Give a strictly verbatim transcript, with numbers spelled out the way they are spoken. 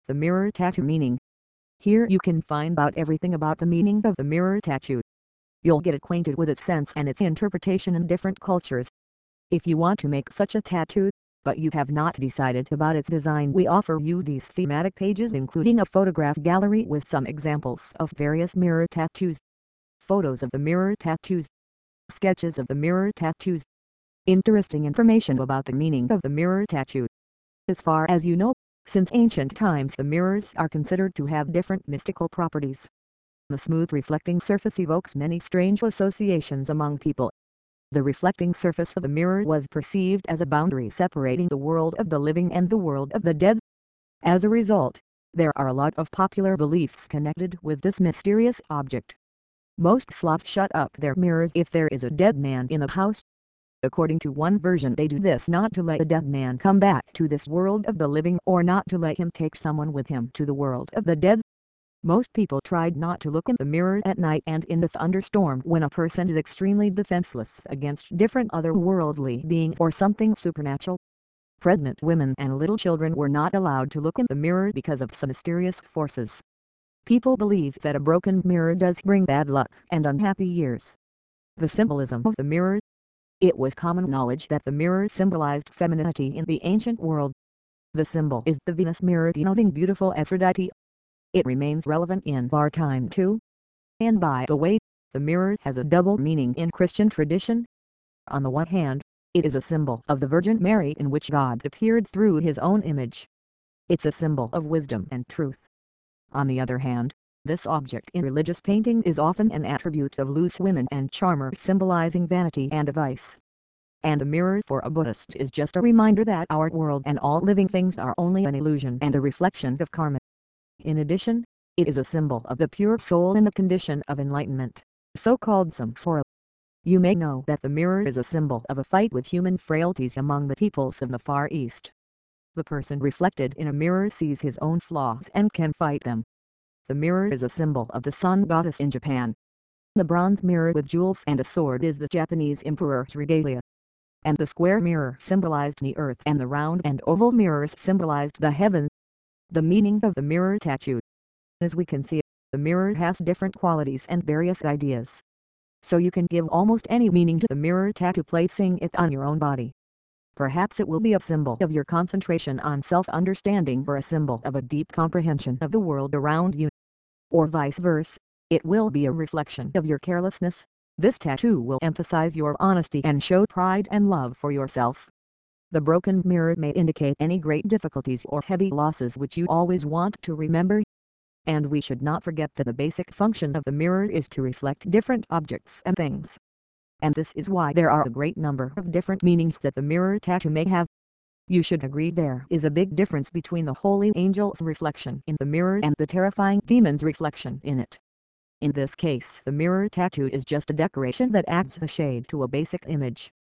The mirror tattoo meaning. Here you can find out everything about the meaning of the mirror tattoo. You'll get acquainted with its sense and its interpretation in different cultures. If you want to make such a tattoo, but you have not decided about its design, we offer you these thematic pages including a photograph gallery with some examples of various mirror tattoos, photos of the mirror tattoos, sketches of the mirror tattoos, interesting information about the meaning of the mirror tattoo. As far as you know, since ancient times the mirrors are considered to have different mystical properties. The smooth reflecting surface evokes many strange associations among people. The reflecting surface of the mirror was perceived as a boundary separating the world of the living and the world of the dead. As a result, there are a lot of popular beliefs connected with this mysterious object. Most Slavs shut up their mirrors if there is a dead man in the house. According to one version, they do this not to let the dead man come back to this world of the living or not to let him take someone with him to the world of the dead. Most people tried not to look in the mirror at night and in the thunderstorm when a person is extremely defenseless against different otherworldly beings or something supernatural. Pregnant women and little children were not allowed to look in the mirror because of some mysterious forces. People believe that a broken mirror does bring bad luck and unhappy years. The symbolism of the mirror. It was common knowledge that the mirror symbolized femininity in the ancient world. The symbol is the Venus mirror denoting beautiful Aphrodite. It remains relevant in our time too. And by the way, the mirror has a double meaning in Christian tradition. On the one hand, it is a symbol of the Virgin Mary in which God appeared through his own image. It's a symbol of wisdom and truth. On the other hand, this object in religious painting is often an attribute of loose women and charmers symbolizing vanity and vice. And a mirror for a Buddhist is just a reminder that our world and all living things are only an illusion and a reflection of karma. In addition, it is a symbol of the pure soul in the condition of enlightenment, so-called samsara. You may know that the mirror is a symbol of a fight with human frailties among the peoples in the Far East. The person reflected in a mirror sees his own flaws and can fight them. The mirror is a symbol of the sun goddess in Japan. The bronze mirror with jewels and a sword is the Japanese emperor's regalia. And the square mirror symbolized the earth and the round and oval mirrors symbolized the heavens. The meaning of the mirror tattoo. As we can see, the mirror has different qualities and various ideas. So you can give almost any meaning to the mirror tattoo placing it on your own body. Perhaps it will be a symbol of your concentration on self-understanding or a symbol of a deep comprehension of the world around you. Or vice versa, it will be a reflection of your carelessness. This tattoo will emphasize your honesty and show pride and love for yourself. The broken mirror may indicate any great difficulties or heavy losses which you always want to remember. And we should not forget that the basic function of the mirror is to reflect different objects and things. And this is why there are a great number of different meanings that the mirror tattoo may have. You should agree there is a big difference between the holy angel's reflection in the mirror and the terrifying demon's reflection in it. In this case, the mirror tattoo is just a decoration that adds a shade to a basic image.